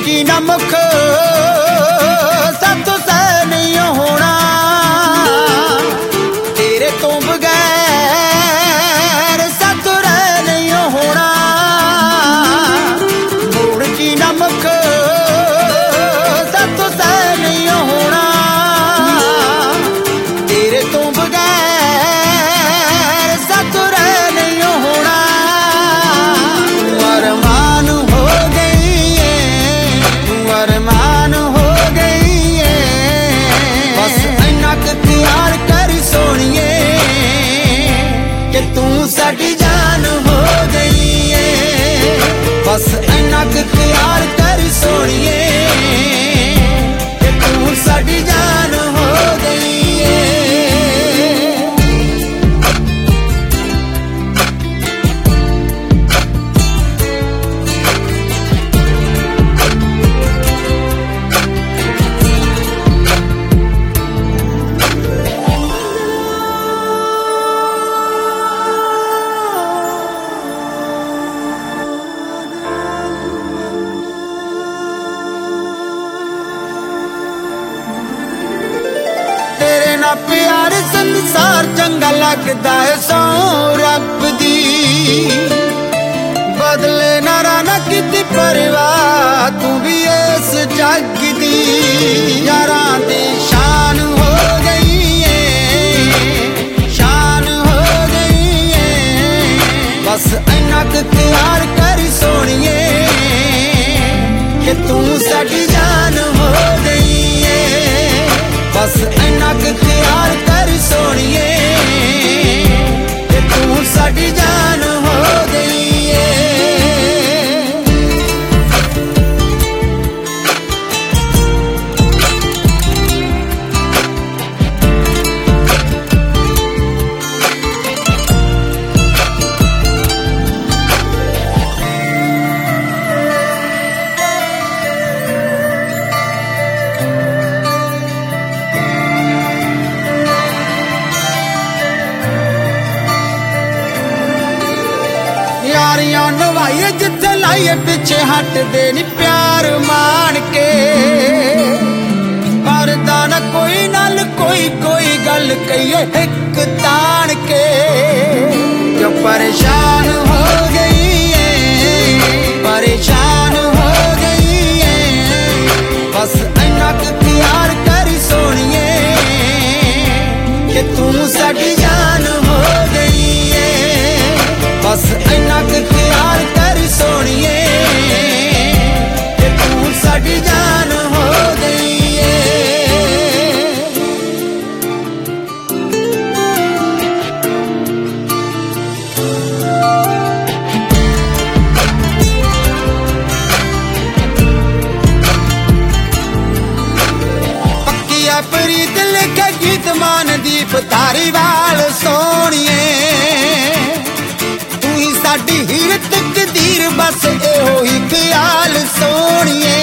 की ना मुख सातों सह नहीं होना, तेरे तो बगैर सातों रह नहीं होना। मोड़ की ना मुख सातों सह नहीं होना, तेरे तो बगैर सातों रह नहीं होना। अरमान हो गई है, अरमान हो गई है, बस इन्ना क प्यार कर सोनिए कि तू साडी जान हो गई है। बस इन्ना क प्यार कर सोनिए कि तू साडी जान हो गई है। तेरे ना प्यार संसार चंगा लगदा है सौ रब दी, बदले ना राना किती परवाह तू भी इस जग दी। यारां दी शान हो गई है, शान हो गई है, बस इन्ना क प्यार कर सोनिए कि तू साडी जान हो गई है। बस इन्ना क प्यार कर सोनिए कि तू साडी जान हो गई है। यारियां नवाइए जिथे लाइए पिछे हटदे नी प्यार मान के, परदा ना कोई नाल कोई कोई गल कहिए हिक तान के। जो परेशान हो गई है, परेशान हो गई है, बस इन्ना क प्यार कर सोनिए कि तू साडी जान हो गई है। बस इन्ना क प्यार कर सोनिए कि तू साडी जान हो गई है। पक्की है प्रीत लिखे गीत मानदीप धारीवाल सोनिए, साडी हीर तकदीर बस एहो ही ख्याल सोनिए।